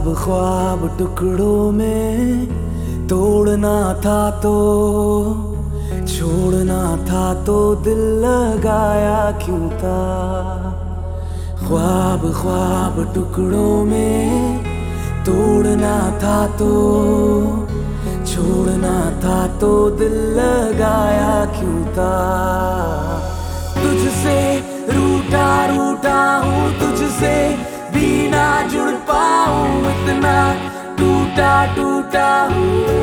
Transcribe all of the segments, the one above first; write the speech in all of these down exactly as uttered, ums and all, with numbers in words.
ख्वाब टुकड़ों में तोड़ना था तो छोड़ना था तो दिल लगाया क्यों था। ख्वाब ख्वाब टुकड़ों में तोड़ना था तो छोड़ना था तो दिल लगाया क्यों था। तुझसे रूठा रूठा हूँ, तुझसे भी ना जुड़ पाऊँ, इतना टूटा टूटा हूँ।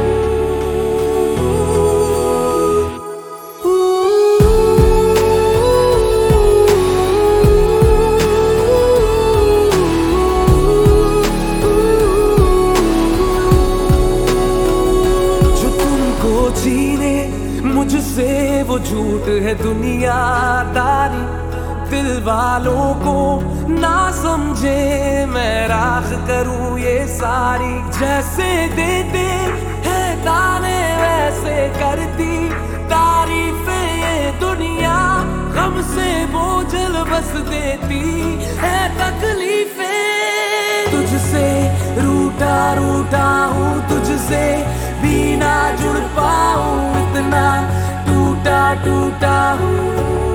जीने मुझसे वो झूठ है दुनियादारी, दिल वालों को ना समझे मैं राख करूं ये सारी। जैसे देते हैं ताने वैसे करती तारीफें ये दुनिया, गम से बोझल बस देती है तकलीफें। तुझसे रूठा रूठा हूँ, तुझसे भी ना जुड़ पाऊँ, इतना टूटा टूटा हूँ।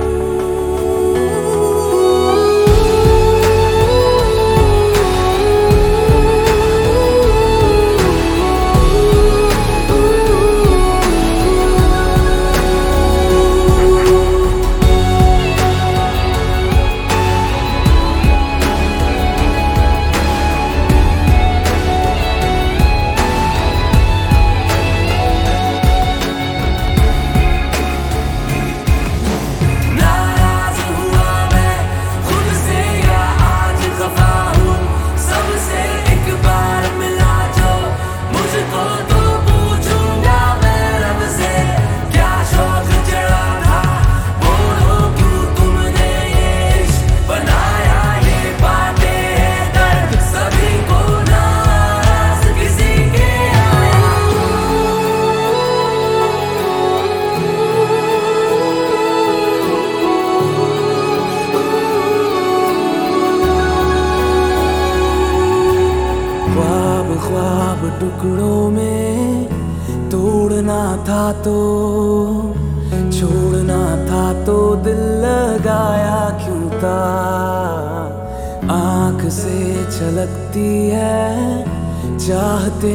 ख्वाब टुकड़ों में तोड़ना था तो छोड़ना था तो दिल लगाया क्यों था। आँख से छलकती है चाहते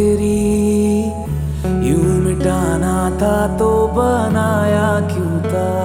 तेरी, यूं मिटाना था तो बनाया क्यों था।